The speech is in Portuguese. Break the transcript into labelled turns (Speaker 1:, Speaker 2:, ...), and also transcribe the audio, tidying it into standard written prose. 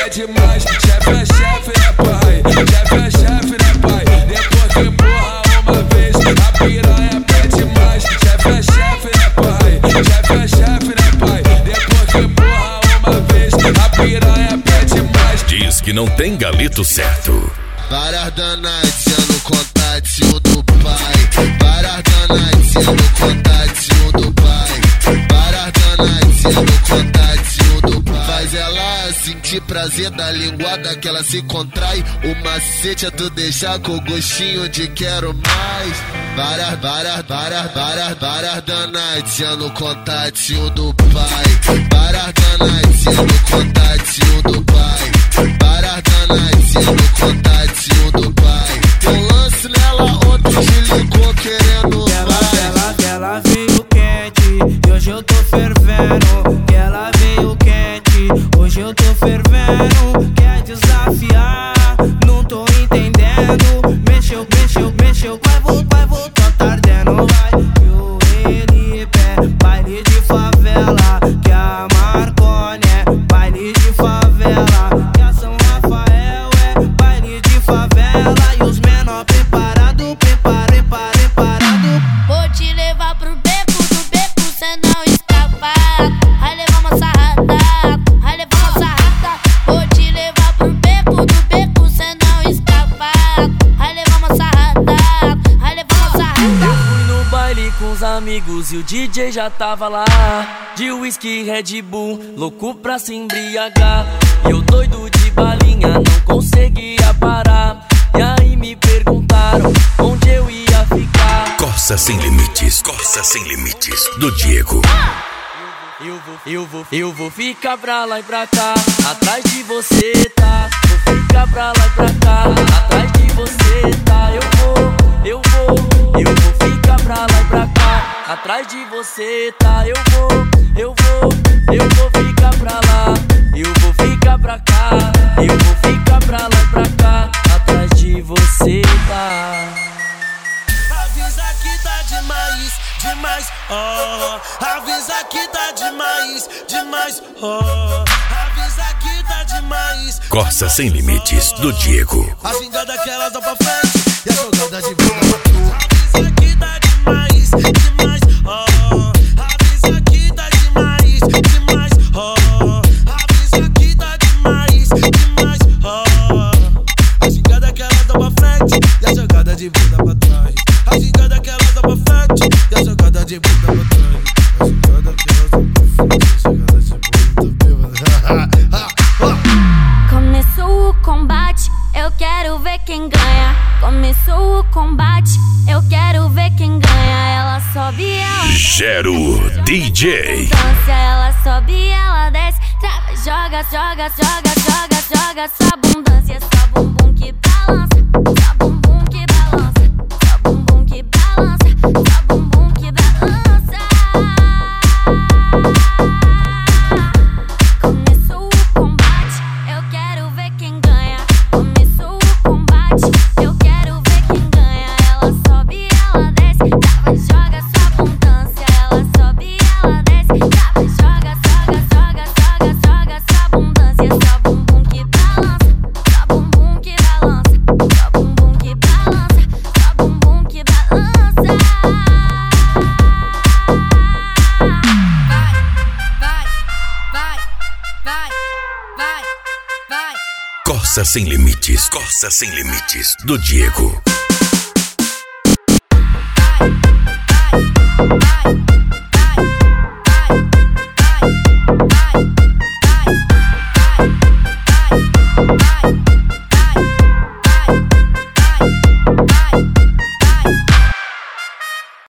Speaker 1: pede mais. Chefe é chefe, né pai? Chefe é chefe, né pai? Depois que empurra uma vez, a piranha pede mais. Chefe é chefe, né pai? Chefe é chefe, né pai? Depois que empurra uma vez, a piranha pede mais.
Speaker 2: Diz que não tem galito certo.
Speaker 3: Várias danadinhas no contatinho do pai. Várias danadinhas no contatinho do pai. Várias danadinhas no contatinho do pai. Faz ela sentir prazer da linguada que ela se contrai. O macete é tu deixar com gostinho de quero mais. Várias danadinhas no contatinho do pai. Várias danadinhas no contatinho do pai. Várias danadinhas no contatinho do pai. Um lance nela, outro te ligou querendo mais.
Speaker 4: Ela veio quente, e hoje eu tô fervendo. Ela veio quente, hoje eu tô fervendo. Quer desafiar, não tô entendendo. Mexeu, vai voltar tardendo, vai. E o Felipe, baile de favela. Que a Marconi é baile de favela. Que a São Rafael é baile de favela. E os menor preparado.
Speaker 5: Vou te levar pro beco, do beco cê não escapa. Vai levar uma sarrada, vai levar uma sarrada. Vou te levar pro beco, do beco cê não escapa. Vai levar uma sarrada, vai levar uma sarrada.
Speaker 4: Eu fui no baile com os amigos e o DJ já tava lá. De whisky, Red Bull, louco pra se embriagar. E eu doido de balinha, não conseguia parar. E aí me perguntaram onde eu ia ficar.
Speaker 2: Corsa Sem Limites, do Diego.
Speaker 4: Eu vou ficar pra lá e pra cá. Atrás de você, tá? Vou ficar pra lá e pra cá. Atrás de você, tá? Eu vou ficar pra lá e pra cá. Atrás de você, tá? Eu vou ficar pra lá. Eu vou ficar pra cá. Eu vou ficar pra lá e pra cá. Atrás de você, tá?
Speaker 6: Avisa que tá demais, oh. Avisa que tá demais, oh. Avisa que tá demais.
Speaker 2: Corsa Sem Limites, do Diego.
Speaker 6: A gingada que ela dá pra frente e a jogada de vida pra tu. Avisa que tá demais, oh. Avisa que tá demais, oh. Avisa que tá demais, oh. A gingada que ela dá pra frente e a jogada de vida pra trás. A gingada que ela dá pra frente e a jogada de bunda pra trás. A gingada que ela dá pra frente e a jogada de bunda.
Speaker 5: Começou o combate, eu quero ver quem ganha. Começou o combate, eu quero ver quem ganha. Ela sobe, ela
Speaker 2: Gero DJ.
Speaker 5: dança, ela sobe, ela desce, trava, joga sua abundância, só bumbum que balança, só bumbum que balança, só bumbum que balança, só bumbum que balança. Começou o combate, eu quero ver quem ganha. Começou o combate, eu quero ver quem ganha. Ela sobe, ela desce, trava, joga sua abundância. Ela sobe, ela desce, trava, joga sua abundância. Só bumbum que balança, só bumbum que balança, só bumbum que balança, só bumbum que balança. Vai.
Speaker 2: Corsa Sem Limites, do Diego.